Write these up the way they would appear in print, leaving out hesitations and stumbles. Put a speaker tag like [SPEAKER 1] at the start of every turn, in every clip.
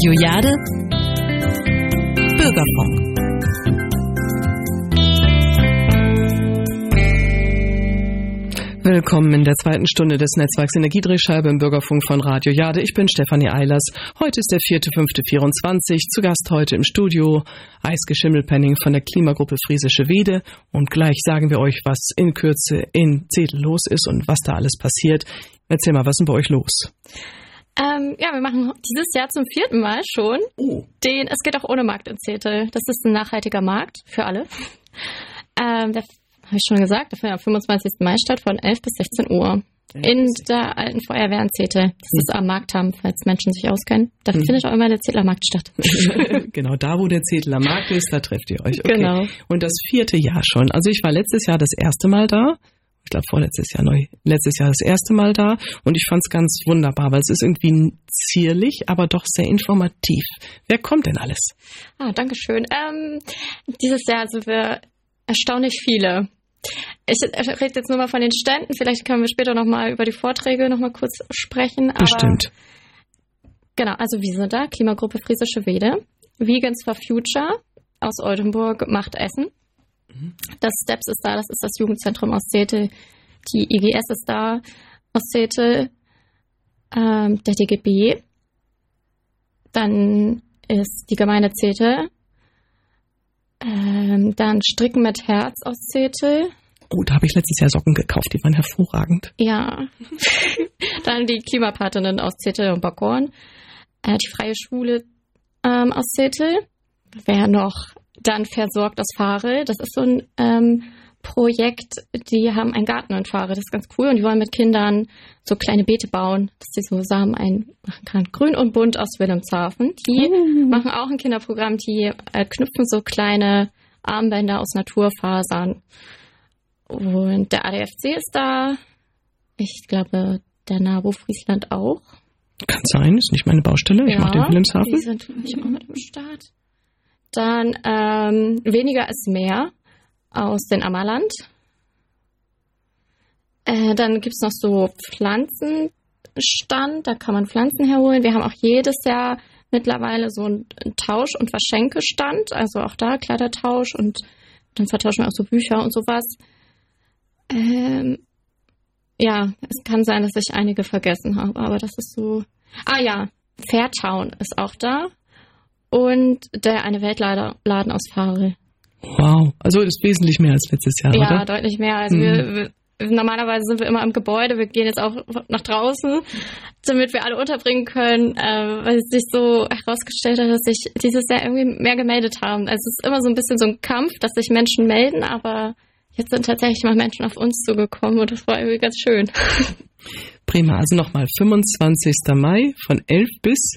[SPEAKER 1] Radio Jade Bürgerfunk. Willkommen in der zweiten Stunde des Netzwerks Energiedrehscheibe im Bürgerfunk von Radio Jade. Ich bin Stefanie Eilers. Heute ist der 4.5.24. Zu Gast heute im Studio Eike Schimmelpenning von der Klimagruppe Friesische Wede. Und gleich sagen wir euch, was in Kürze in Zetel los ist und was da alles passiert. Erzähl mal, was ist denn bei euch los?
[SPEAKER 2] Wir machen dieses Jahr zum 4. Mal schon Es geht auch ohne Markt in Zetel. Das ist ein nachhaltiger Markt für alle. Habe ich schon gesagt, der findet am 25. Mai statt von 11 bis 16 Uhr in der alten Feuerwehr in Zetel. Das ist am Markthamm, falls Menschen sich auskennen. Da findet auch immer der Zetler Markt statt.
[SPEAKER 3] Genau, da wo der Zetler Markt ist, da trefft ihr euch. Okay.
[SPEAKER 2] Genau.
[SPEAKER 3] Und das 4. Jahr schon. Also ich war letztes Jahr das erste Mal da. Ich glaube letztes Jahr das erste Mal da. Und ich fand es ganz wunderbar, weil es ist irgendwie zierlich, aber doch sehr informativ. Wer kommt denn alles?
[SPEAKER 2] Danke schön. Dieses Jahr sind wir erstaunlich viele. Ich rede jetzt nur mal von den Ständen. Vielleicht können wir später noch mal über die Vorträge noch mal kurz sprechen.
[SPEAKER 3] Bestimmt.
[SPEAKER 2] Genau, also wir sind da. Klimagruppe Friesische Wede. Vegans for Future aus Oldenburg macht Essen. Das STEPS ist da, das ist das Jugendzentrum aus Zetel. Die IGS ist da aus Zetel. Der DGB. Dann ist die Gemeinde Zetel. Dann Stricken mit Herz aus Zetel.
[SPEAKER 3] Da habe ich letztes Jahr Socken gekauft, die waren hervorragend.
[SPEAKER 2] Ja. Dann die Klimapatinnen aus Zetel und Bockhorn. Die Freie Schule aus Zetel. Wer noch? Dann Versorgt aus Fahre. Das ist so ein Projekt, die haben einen Garten in Fahre. Das ist ganz cool. Und die wollen mit Kindern so kleine Beete bauen, dass sie so Samen einmachen kann. Grün und bunt aus Wilhelmshaven. Die machen auch ein Kinderprogramm. Die knüpfen so kleine Armbänder aus Naturfasern. Und der ADFC ist da. Ich glaube, der NABU Friesland auch.
[SPEAKER 3] Kann sein, ist nicht meine Baustelle. Ich mache den Wilhelmshaven.
[SPEAKER 2] Die sind nämlich auch mit im Start. Dann Weniger ist mehr aus dem Ammerland. Dann gibt es noch so Pflanzenstand, da kann man Pflanzen herholen. Wir haben auch jedes Jahr mittlerweile so einen Tausch- und Verschenkestand, also auch da Kleidertausch und dann vertauschen wir auch so Bücher und sowas. Es kann sein, dass ich einige vergessen habe, aber das ist so... Fairtown ist auch da. Und der eine Weltladen aus Fahre.
[SPEAKER 3] Wow, also das ist wesentlich mehr als letztes Jahr, oder?
[SPEAKER 2] Ja, deutlich mehr. Also normalerweise sind wir immer im Gebäude, wir gehen jetzt auch nach draußen, damit wir alle unterbringen können, weil es sich so herausgestellt hat, dass sich dieses Jahr irgendwie mehr gemeldet haben. Also es ist immer so ein bisschen so ein Kampf, dass sich Menschen melden, aber jetzt sind tatsächlich mal Menschen auf uns zugekommen und das war irgendwie ganz schön.
[SPEAKER 3] Prima, also nochmal 25. Mai von 11 bis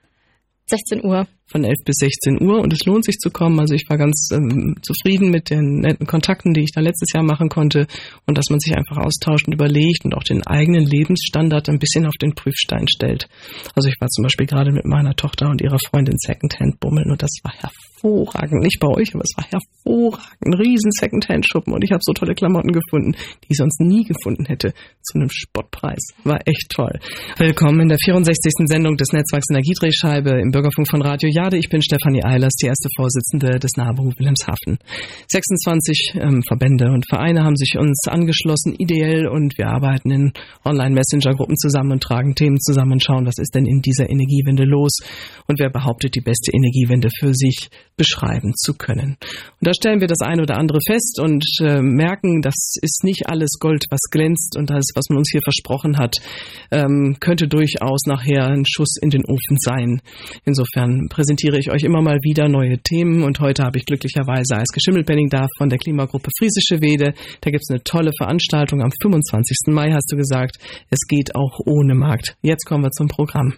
[SPEAKER 2] 16 Uhr.
[SPEAKER 3] Von 11 bis 16 Uhr und es lohnt sich zu kommen. Also ich war ganz zufrieden mit den netten Kontakten, die ich da letztes Jahr machen konnte und dass man sich einfach austauscht und überlegt und auch den eigenen Lebensstandard ein bisschen auf den Prüfstein stellt. Also ich war zum Beispiel gerade mit meiner Tochter und ihrer Freundin Secondhand bummeln und das war hervorragend. Nicht bei euch, aber es war hervorragend. Ein riesen Secondhand-Schuppen und ich habe so tolle Klamotten gefunden, die ich sonst nie gefunden hätte, zu einem Spottpreis. War echt toll. Willkommen in der 64. Sendung des Netzwerks Energiedrehscheibe im Bürgerfunk von Radio Jade. Ich bin Stefanie Eilers, die erste Vorsitzende des NABU Wilhelmshaven. 26 Verbände und Vereine haben sich uns angeschlossen, ideell, und wir arbeiten in Online-Messenger-Gruppen zusammen und tragen Themen zusammen und schauen, was ist denn in dieser Energiewende los und wer behauptet, die beste Energiewende für sich beschreiben zu können. Und da stellen wir das eine oder andere fest und merken, das ist nicht alles Gold, was glänzt, und das, was man uns hier versprochen hat, könnte durchaus nachher ein Schuss in den Ofen sein. Insofern präsentiere ich euch immer mal wieder neue Themen und heute habe ich glücklicherweise Eike Schimmelpenning da von der Klimagruppe Friesische Wede. Da gibt es eine tolle Veranstaltung am 25. Mai, hast du gesagt. Es geht auch ohne Markt. Jetzt kommen wir zum Programm.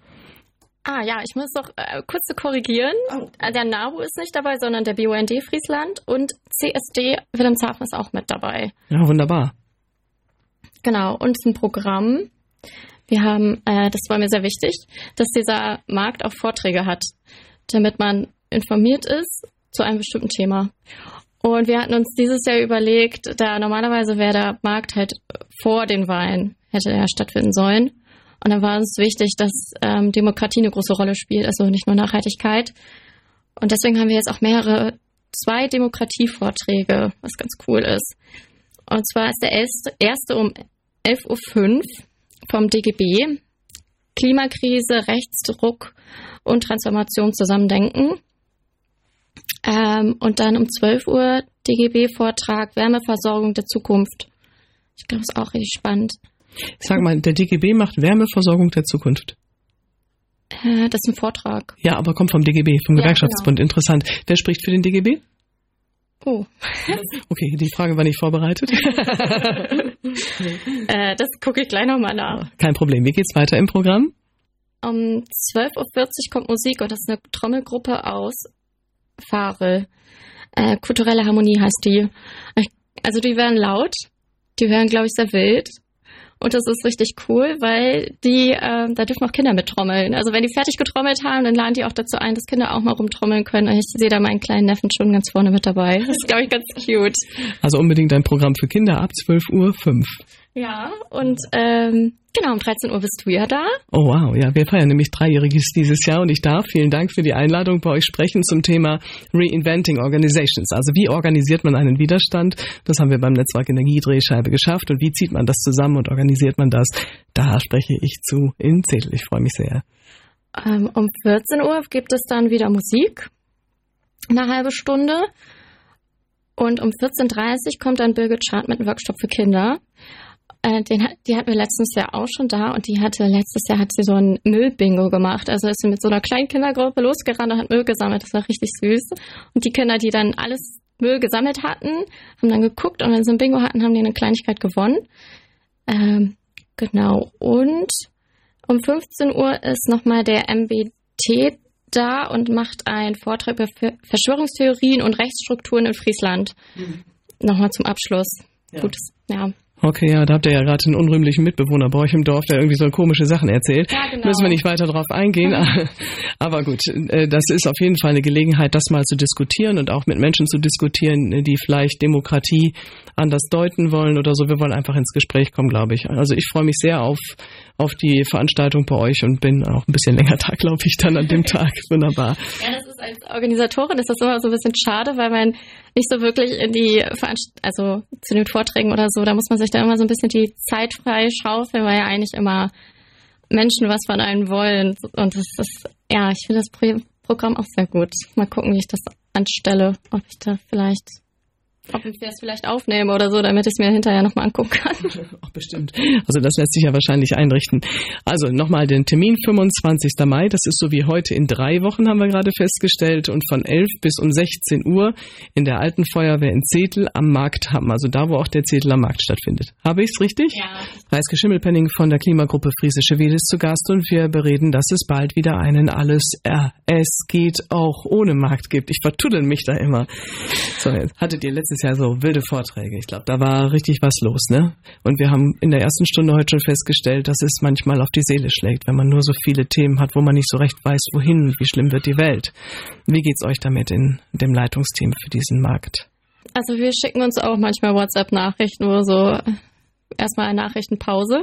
[SPEAKER 2] Ich muss doch kurz korrigieren. Der NABU ist nicht dabei, sondern der BUND Friesland und CSD Wilhelmshaven ist auch mit dabei.
[SPEAKER 3] Ja, wunderbar.
[SPEAKER 2] Genau, und zum Programm. Wir haben, das war mir sehr wichtig, dass dieser Markt auch Vorträge hat, damit man informiert ist zu einem bestimmten Thema. Und wir hatten uns dieses Jahr überlegt, da normalerweise wäre der Markt halt vor den Wahlen, hätte er stattfinden sollen. Und da war uns wichtig, dass Demokratie eine große Rolle spielt, also nicht nur Nachhaltigkeit. Und deswegen haben wir jetzt auch 2 Demokratievorträge, was ganz cool ist. Und zwar ist der erste um 11.05 Uhr vom DGB. Klimakrise, Rechtsdruck und Transformation zusammendenken. Und dann um 12 Uhr DGB-Vortrag Wärmeversorgung der Zukunft. Ich glaube, das ist auch richtig spannend.
[SPEAKER 3] Sag mal, der DGB macht Wärmeversorgung der Zukunft.
[SPEAKER 2] Das ist ein Vortrag.
[SPEAKER 3] Ja, aber kommt vom DGB, vom Gewerkschaftsbund. Genau. Interessant. Wer spricht für den DGB?
[SPEAKER 2] Oh.
[SPEAKER 3] Okay, die Frage war nicht vorbereitet.
[SPEAKER 2] Das gucke ich gleich nochmal nach.
[SPEAKER 3] Kein Problem. Wie geht's weiter im Programm?
[SPEAKER 2] Um 12.40 Uhr kommt Musik und das ist eine Trommelgruppe aus Farel. Kulturelle Harmonie heißt die. Also die werden laut, die werden, glaube ich, sehr wild. Und das ist richtig cool, weil da dürfen auch Kinder mittrommeln. Also wenn die fertig getrommelt haben, dann laden die auch dazu ein, dass Kinder auch mal rumtrommeln können. Und ich sehe da meinen kleinen Neffen schon ganz vorne mit dabei. Das ist, glaube ich, ganz cute.
[SPEAKER 3] Also unbedingt ein Programm für Kinder ab 12.05 Uhr.
[SPEAKER 2] Ja, und genau, um 13 Uhr bist du ja da.
[SPEAKER 3] Oh wow, ja, wir feiern nämlich 3-jähriges dieses Jahr und ich darf, vielen Dank für die Einladung, bei euch sprechen zum Thema Reinventing Organizations. Also wie organisiert man einen Widerstand? Das haben wir beim Netzwerk Energiedrehscheibe geschafft und wie zieht man das zusammen und organisiert man das? Da spreche ich zu in Zetel. Ich freue mich sehr.
[SPEAKER 2] Um 14 Uhr gibt es dann wieder Musik, eine halbe Stunde. Und um 14.30 Uhr kommt dann Birgit Schad mit einem Workshop für Kinder. Die hatten wir letztes Jahr auch schon da und letztes Jahr hat sie so ein Müllbingo gemacht. Also ist sie mit so einer kleinen Kindergruppe losgerannt und hat Müll gesammelt. Das war richtig süß. Und die Kinder, die dann alles Müll gesammelt hatten, haben dann geguckt und wenn sie ein Bingo hatten, haben die eine Kleinigkeit gewonnen. Genau. Und um 15 Uhr ist nochmal der MBT da und macht einen Vortrag über Verschwörungstheorien und Rechtsstrukturen in Friesland. Nochmal zum Abschluss.
[SPEAKER 3] Ja.
[SPEAKER 2] Gutes, ja.
[SPEAKER 3] Okay, ja, da habt ihr ja gerade einen unrühmlichen Mitbewohner bei euch im Dorf, der irgendwie so komische Sachen erzählt.
[SPEAKER 2] Ja, genau.
[SPEAKER 3] Müssen wir nicht weiter drauf eingehen. Aber gut, das ist auf jeden Fall eine Gelegenheit, das mal zu diskutieren und auch mit Menschen zu diskutieren, die vielleicht Demokratie anders deuten wollen oder so. Wir wollen einfach ins Gespräch kommen, glaube ich. Also ich freue mich sehr auf die Veranstaltung bei euch und bin auch ein bisschen länger da, glaube ich, dann an dem Tag. Wunderbar.
[SPEAKER 2] Ja, das ist als Organisatorin ist das immer so ein bisschen schade, weil man nicht so wirklich in die also zu den Vorträgen oder so, da muss man sich da immer so ein bisschen die Zeit frei schaufeln, weil ja eigentlich immer Menschen was von einem wollen. Und das ist, ja, ich finde das Programm auch sehr gut. Mal gucken, wie ich das anstelle, ob ich das vielleicht aufnehme oder so, damit ich es mir hinterher nochmal angucken kann.
[SPEAKER 3] Ach, bestimmt. Also das lässt sich ja wahrscheinlich einrichten. Also nochmal den Termin, 25. Mai, das ist so wie heute in 3 Wochen, haben wir gerade festgestellt, und von 11 bis um 16 Uhr in der Alten Feuerwehr in Zetel am Markthamm, also da, wo auch der Zetel am Markt stattfindet. Habe ich es richtig?
[SPEAKER 2] Ja.
[SPEAKER 3] Reiske Schimmelpenning von der Klimagruppe Friesische Wede ist zu Gast und wir bereden, dass es bald wieder einen Es geht auch ohne Markt gibt. Ich vertuddel mich da immer. So, jetzt hattet ihr letztes Jahr so wilde Vorträge. Ich glaube, da war richtig was los, ne? Und wir haben in der ersten Stunde heute schon festgestellt, dass es manchmal auf die Seele schlägt, wenn man nur so viele Themen hat, wo man nicht so recht weiß, wohin, wie schlimm wird die Welt. Wie geht's euch damit in dem Leitungsteam für diesen Markt?
[SPEAKER 2] Also wir schicken uns auch manchmal WhatsApp-Nachrichten, nur so erstmal eine Nachrichtenpause.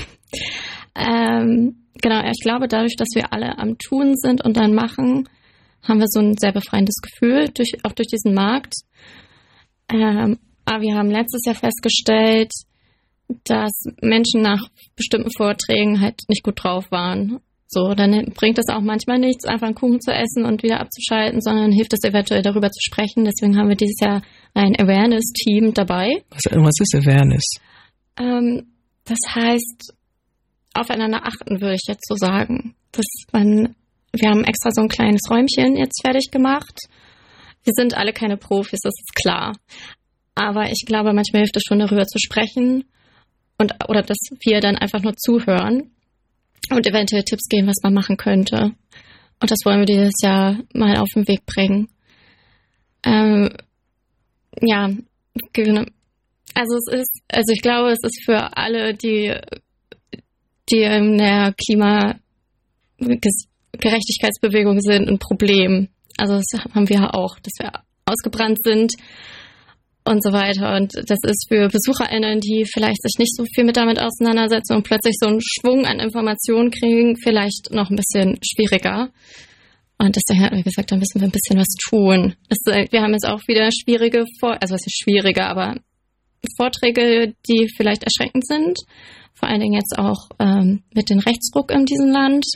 [SPEAKER 2] Genau, ich glaube, dadurch, dass wir alle am Tun sind und dann machen, haben wir so ein sehr befreiendes Gefühl, auch durch diesen Markt. Aber wir haben letztes Jahr festgestellt, dass Menschen nach bestimmten Vorträgen halt nicht gut drauf waren. So, dann bringt es auch manchmal nichts, einfach einen Kuchen zu essen und wieder abzuschalten, sondern hilft es eventuell darüber zu sprechen. Deswegen haben wir dieses Jahr ein Awareness-Team dabei.
[SPEAKER 3] Was ist Awareness?
[SPEAKER 2] Das heißt, aufeinander achten, würde ich jetzt so sagen. Wir haben extra so ein kleines Räumchen jetzt fertig gemacht. Wir sind alle keine Profis, das ist klar. Aber ich glaube, manchmal hilft es schon, darüber zu sprechen oder dass wir dann einfach nur zuhören und eventuell Tipps geben, was man machen könnte. Und das wollen wir dieses Jahr mal auf den Weg bringen. Ja, also ich glaube, es ist für alle, die in der Klimagerechtigkeitsbewegung sind, ein Problem. Also das haben wir auch, dass wir ausgebrannt sind und so weiter. Und das ist für BesucherInnen, die vielleicht sich nicht so viel damit auseinandersetzen und plötzlich so einen Schwung an Informationen kriegen, vielleicht noch ein bisschen schwieriger. Und deswegen hat er gesagt, da müssen wir ein bisschen was tun. Wir haben jetzt auch wieder schwierige, was ist schwieriger, aber Vorträge, die vielleicht erschreckend sind. Vor allen Dingen jetzt auch mit dem Rechtsruck in diesem Land.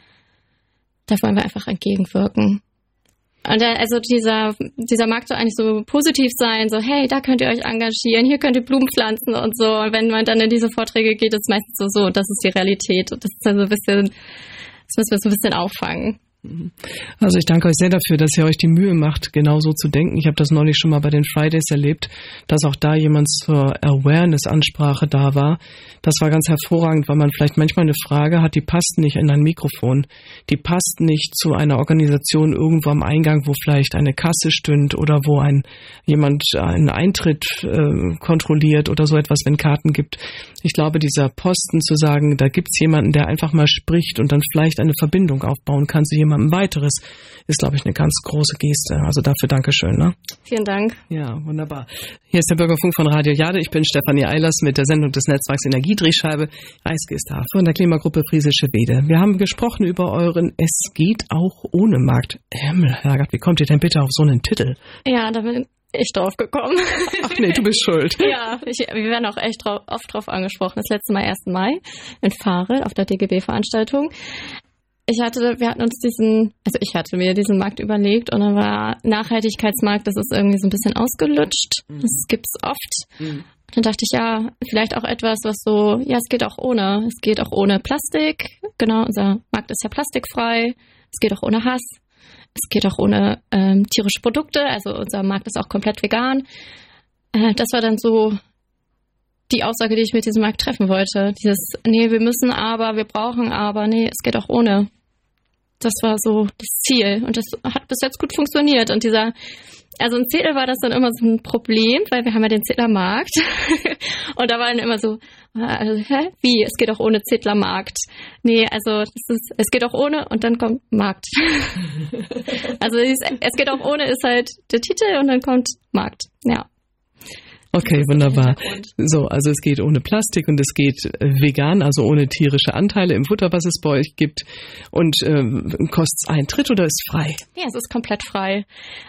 [SPEAKER 2] Da wollen wir einfach entgegenwirken. Und also dieser Markt soll eigentlich so positiv sein, so hey, da könnt ihr euch engagieren, hier könnt ihr Blumen pflanzen und so. Und wenn man dann in diese Vorträge geht, ist es meistens so, das ist die Realität. Und das ist dann so ein bisschen, das müssen wir so ein bisschen auffangen.
[SPEAKER 3] Also ich danke euch sehr dafür, dass ihr euch die Mühe macht, genau so zu denken. Ich habe das neulich schon mal bei den Fridays erlebt, dass auch da jemand zur Awareness-Ansprache da war. Das war ganz hervorragend, weil man vielleicht manchmal eine Frage hat, die passt nicht in ein Mikrofon. Die passt nicht zu einer Organisation irgendwo am Eingang, wo vielleicht eine Kasse stünde oder wo jemand einen Eintritt kontrolliert oder so etwas, wenn Karten gibt. Ich glaube, dieser Posten zu sagen, da gibt's jemanden, der einfach mal spricht und dann vielleicht eine Verbindung aufbauen kann zu jemandem weiteres, ist, glaube ich, eine ganz große Geste. Also dafür Dankeschön. Ne?
[SPEAKER 2] Vielen Dank.
[SPEAKER 3] Ja, wunderbar. Hier ist der Bürgerfunk von Radio Jade. Ich bin Stefanie Eilers mit der Sendung des Netzwerks Energiedrehscheibe. Eiske ist da von der Klimagruppe Friesische Wede. Wir haben gesprochen über euren Es geht auch ohne Markt. Herrgott, wie kommt ihr denn bitte auf so einen Titel?
[SPEAKER 2] Ja, da bin ich drauf gekommen.
[SPEAKER 3] Ach nee, du bist schuld.
[SPEAKER 2] Ja, wir werden auch echt oft drauf angesprochen. Das letzte Mal 1. Mai in Farel auf der DGB-Veranstaltung. Ich hatte mir diesen Markt überlegt und dann war Nachhaltigkeitsmarkt, das ist irgendwie so ein bisschen ausgelutscht. Das gibt's oft. Und dann dachte ich, ja, vielleicht auch etwas, was so, ja, es geht auch ohne. Es geht auch ohne Plastik. Genau, unser Markt ist ja plastikfrei. Es geht auch ohne Hass. Es geht auch ohne tierische Produkte. Also unser Markt ist auch komplett vegan. Das war dann so die Aussage, die ich mit diesem Markt treffen wollte. Nee, wir müssen aber, wir brauchen aber, nee, es geht auch ohne. Das war so das Ziel. Und das hat bis jetzt gut funktioniert. Und also in Zedel war das dann immer so ein Problem, weil wir haben ja den Zedlermarkt. Und da war dann immer so, wie? Es geht auch ohne Zedlermarkt. Nee, also es geht auch ohne und dann kommt Markt. Also es geht auch ohne ist halt der Titel und dann kommt Markt. Ja.
[SPEAKER 3] Okay, wunderbar. So, also es geht ohne Plastik und es geht vegan, also ohne tierische Anteile im Futter, was es bei euch gibt. Und kostet es Eintritt oder ist frei?
[SPEAKER 2] Ja, es ist komplett frei.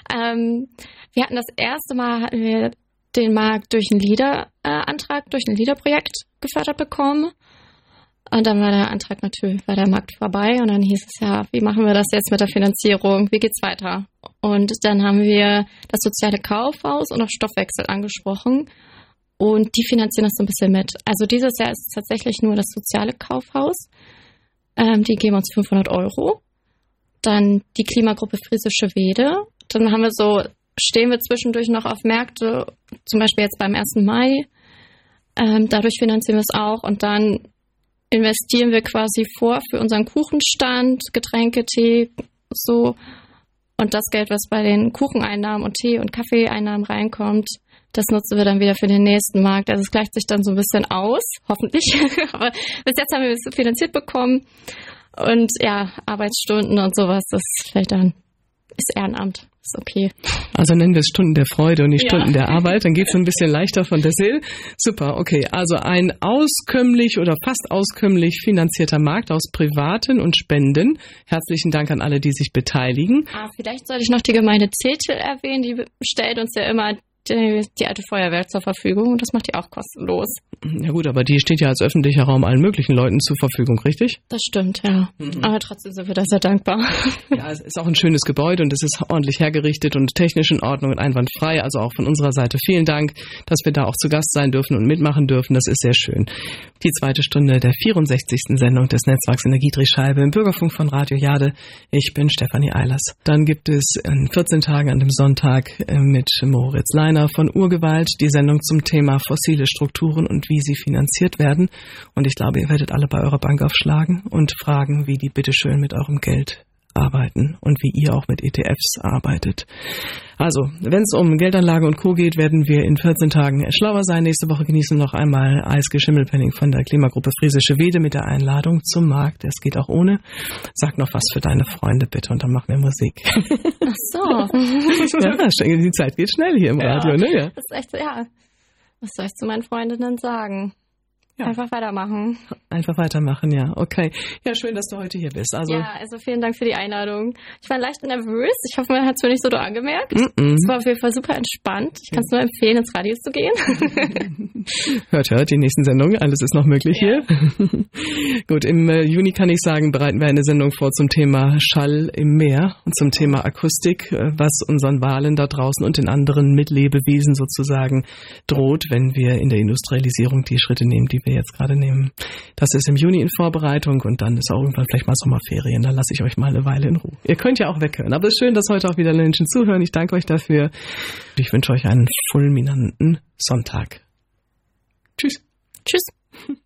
[SPEAKER 2] Wir hatten das erste Mal, hatten wir den Markt durch einen LEADER-Antrag, durch ein LEADER-Projekt gefördert bekommen. Und dann war der Markt vorbei und dann hieß es ja, wie machen wir das jetzt mit der Finanzierung? Wie geht's weiter? Und dann haben wir das soziale Kaufhaus und auch Stoffwechsel angesprochen und die finanzieren das so ein bisschen mit. Also dieses Jahr ist es tatsächlich nur das soziale Kaufhaus. Die geben uns 500 €. Dann die Klimagruppe Friesische Wede. Dann stehen wir zwischendurch noch auf Märkte, zum Beispiel jetzt beim 1. Mai. Dadurch finanzieren wir es auch und dann investieren wir quasi für unseren Kuchenstand, Getränke, Tee, so. Und das Geld, was bei den Kucheneinnahmen und Tee- und Kaffeeeinnahmen reinkommt, das nutzen wir dann wieder für den nächsten Markt. Also es gleicht sich dann so ein bisschen aus, hoffentlich. Aber bis jetzt haben wir es finanziert bekommen. Und ja, Arbeitsstunden und sowas, das ist vielleicht dann ist Ehrenamt. Ist okay.
[SPEAKER 3] Also nennen wir es Stunden der Freude und nicht Stunden der Arbeit. Dann geht es ein bisschen leichter von der Seele. Super, okay. Also ein auskömmlich oder fast auskömmlich finanzierter Markt aus Privaten und Spenden. Herzlichen Dank an alle, die sich beteiligen.
[SPEAKER 2] Vielleicht sollte ich noch die Gemeinde Zedel erwähnen. Die stellt uns ja immer die alte Feuerwehr zur Verfügung und das macht die auch kostenlos.
[SPEAKER 3] Ja gut, aber die steht ja als öffentlicher Raum allen möglichen Leuten zur Verfügung, richtig?
[SPEAKER 2] Das stimmt, ja. Aber trotzdem sind wir da sehr dankbar.
[SPEAKER 3] Ja, es ist auch ein schönes Gebäude und es ist ordentlich hergerichtet und technisch in Ordnung und einwandfrei. Also auch von unserer Seite vielen Dank, dass wir da auch zu Gast sein dürfen und mitmachen dürfen. Das ist sehr schön. Die zweite Stunde der 64. Sendung des Netzwerks Energiedrehscheibe im Bürgerfunk von Radio Jade. Ich bin Stefanie Eilers. Dann gibt es in 14 Tagen an dem Sonntag mit Moritz Leiner von Urgewalt die Sendung zum Thema fossile Strukturen und wie sie finanziert werden. Und ich glaube, ihr werdet alle bei eurer Bank aufschlagen und fragen, wie die bitteschön mit eurem Geld arbeiten und wie ihr auch mit ETFs arbeitet. Also, wenn es um Geldanlage und Co. geht, werden wir in 14 Tagen schlauer sein. Nächste Woche genießen wir noch einmal Eisge Schimmelpenning von der Klimagruppe Friesische Wede mit der Einladung zum Markt. Es geht auch ohne. Sag noch was für deine Freunde bitte und dann machen wir Musik.
[SPEAKER 2] Ach so.
[SPEAKER 3] Ja, die Zeit geht schnell hier im Radio, ne? Ja.
[SPEAKER 2] Das ist echt, ja. Was soll ich zu meinen Freundinnen sagen?
[SPEAKER 3] Ja.
[SPEAKER 2] Einfach weitermachen.
[SPEAKER 3] Einfach weitermachen, ja. Okay. Ja, schön, dass du heute hier bist. Also
[SPEAKER 2] vielen Dank für die Einladung. Ich war leicht nervös. Ich hoffe, man hat es mir nicht so angemerkt. Es war auf jeden Fall super entspannt. Ich kann es nur empfehlen, ins Radio zu gehen.
[SPEAKER 3] Hört, die nächsten Sendungen. Alles ist noch möglich hier. Gut, im Juni kann ich sagen, bereiten wir eine Sendung vor zum Thema Schall im Meer und zum Thema Akustik, was unseren Walen da draußen und den anderen Mitlebewesen sozusagen droht, wenn wir in der Industrialisierung die Schritte nehmen, die wir jetzt gerade nehmen. Das ist im Juni in Vorbereitung und dann ist auch irgendwann vielleicht mal Sommerferien. Da lasse ich euch mal eine Weile in Ruhe. Ihr könnt ja auch weghören. Aber es ist schön, dass heute auch wieder Menschen zuhören. Ich danke euch dafür. Ich wünsche euch einen fulminanten Sonntag. Tschüss.
[SPEAKER 2] Tschüss.